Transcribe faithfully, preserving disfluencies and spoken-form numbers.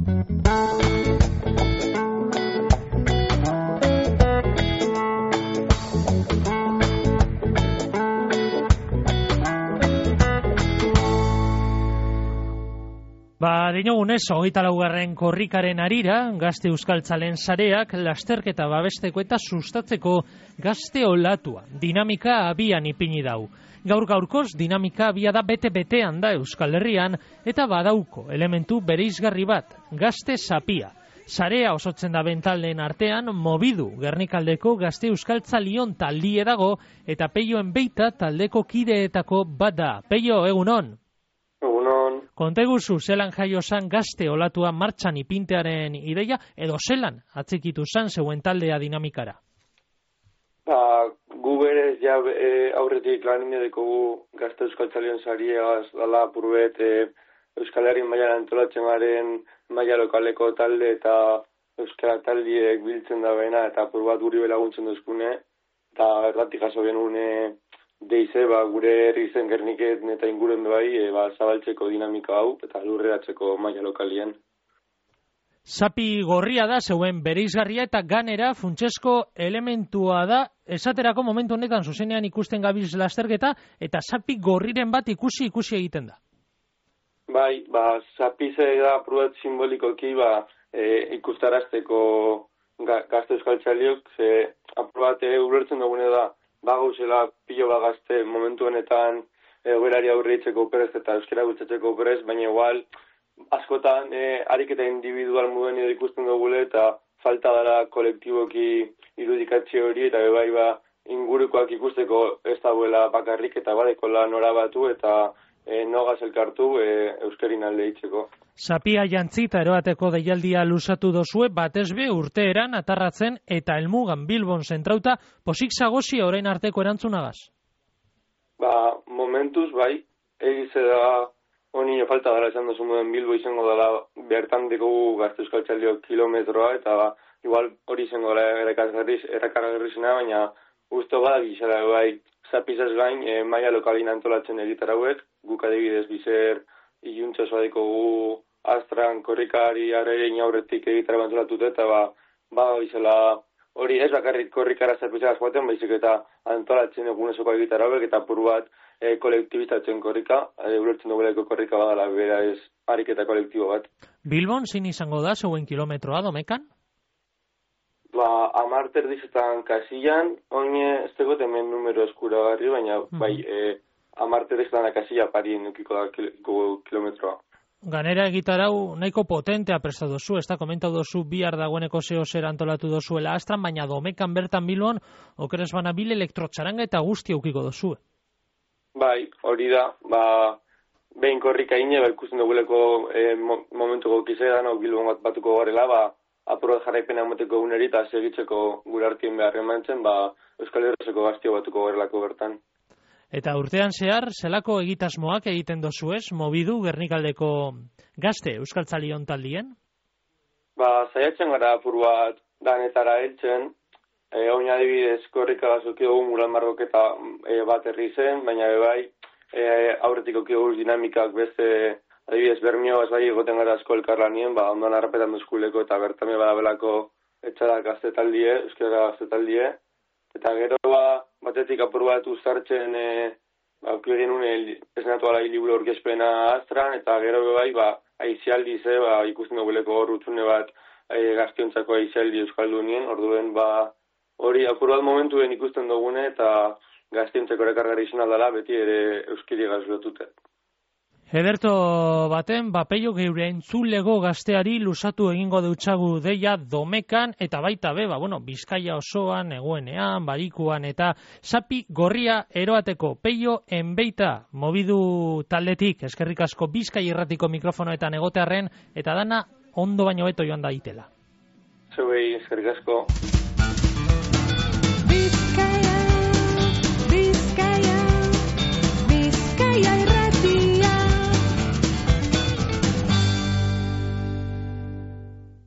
Ba, dinogunez, hogeita laugarren korrikaren arira, Gazte Euskaltzalen sareak lasterketa babesteko eta sustatzeko gazte olatua. Dinamika abian ipini dau. Gaur gaurkoz, dinamika abia da bete-betean da Euskal Herrian eta badauko elementu bereizgarri bat, gazte sapia. Sarea osotzen da bentaldeen artean, Mobidu, Gernikaldeko Gazte Euskaltzalion taldie dago eta Peioen beita taldeko kideetako bat da. Peio, egunon? Konteguzu, zelan jaio zan gazte olatua martxan ipintearen ideia, edo zelan atzikitu zan zeuen taldea dinamikara? Ba, gu berez ja e, aurretik lan indedeko gu Gazte Euskaltzalion sariegaz dala apurbet e, Euskal Herri mailan antolatzen garen maila lokaleko talde eta Euskara taldiek biltzen da bena eta apurbat guri belaguntzen duzkune eta erratik jaso genuen deize, ba, gure herri zen Gerniket eta inguren doai, e, ba, zabaltzeko dinamika hau eta lurreratzeko maila lokalien. Zapi gorria da, zeuen bereizgarria eta ganera funtsesko elementua da, esaterako momentu honetan zuzenean ikusten gabiz lasterketa eta zapi gorriren bat ikusi ikusi egiten da. Bai, ba, zapi ze da prubat simbolikoki, ba, e, ikustarazteko ga, Gazte Euskaltzaliok, ze aprobate ulertzen dugune da, bago zela pilo bagazte momentu honetan egoerari aurreitzeko prest eta euskara gutxatzeko prest, baina igual askotan e, ariketa individual moduen edo ikusten dugule eta falta dara kolektiboki irudikatze hori eta bebai ba ingurukoak ikusteko ez dagoela bakarrik eta badekola nora batu eta e, nogaz elkartu e, euskarin alde hitzeko. Zapia jantzita eroateko deialdia lusatu dozue, batez be urteeran atarratzen eta helmugan Bilbon zentrauta, posik zagozi orain arteko erantzunagaz? Ba, momentuz bai, egize da honi falta dara esan dozu moden Bilbo izango dela bertan dugu Gazte Euskaltzaliok kilometroa eta ba, igual hori izango dela erakargarrizena, baina usto bada gizara bai, zapizaz gain, e, maila lokalin antolatzen egitarauek, guk adibidez bizer iluntza soadeko gu astran korrikari arein aurretik egitara bantulatut eta ba, ba izela hori ez bakarrik korrikara zerpizagaz joaten, baizik eta antolatzen egunesoko egitara hauek eta pur bat e, kolektibizatzen korrika, e, ulertzen duguleko korrika badala bera ez ariketa kolektibo bat. Bilbon zin izango da zeuen kilometroa domekan? Ba, amarter dizetan kasillan, oine ez tegot hemen numero eskuragarri, baina mm. bai, e, amarter dizetan kasilla parien nukiko da kil, kilometroa. Ganera egitarau nahiko potentea prestatu dozu, ez da komentau dozu bihar dagoeneko zeo zer antolatu dozuela astran, baina domekan bertan Bilbon okeres bana bil elektrotxaranga eta guzti aukiko dozu. Bai, hori da, ba, behin korrika ine, ba, ikusten duguleko e, mo, momentuko kizean, o Bilbon bat batuko garela, ba, apuro jarraipena emoteko uneri eta segitzeko gure artien behar emantzen, ba, Euskal Herriko gaztio batuko garelako bertan. Eta urtean zehar, zelako egitasmoak egiten dozu ez, Mobidu Gernikaldeko Gazte Euskaltzalion taldien? Ba, zaiatzen gara apur bat danetara heltzen, e, oin adibidez korrika bazuki dugu mural margoketa e, bat herri zen, baina bai e, aurretik okiogu dinamikak beste adibidez bermio ez bai egoten gara asko elkarlanien, ba, ondoan harrapetan duzkuleko eta bertame badabelako etxara gazte taldie, euskara gazte taldie, eta gero ba, batetik apur bat uztartzen e, ba, egin une esnatu ala hiliburu orkespena astran, eta gero bai, ba, aizialdi ze, ba, ikusten duguleko hor utzune bat e, gaztiontzako aizialdi euskaldunien, orduen ba, hori apur bat momentuen ikusten dugune, eta gaztiontzako erakargarri izan aldala, beti ere euskiri gazlotute. Ederto baten, bapeio geure entzulego gazteari lusatu egingo deutsagu deia domekan, eta baita be, ba, bueno, Bizkaia osoan, egoenean, barikuan, eta zapi gorria eroateko peio enbeita Mobidu taldetik, eskerrik asko Bizkai irratiko mikrofonoetan egotearren, eta dana ondo baino beto joan daitela. Zeuei, eskerrik asko.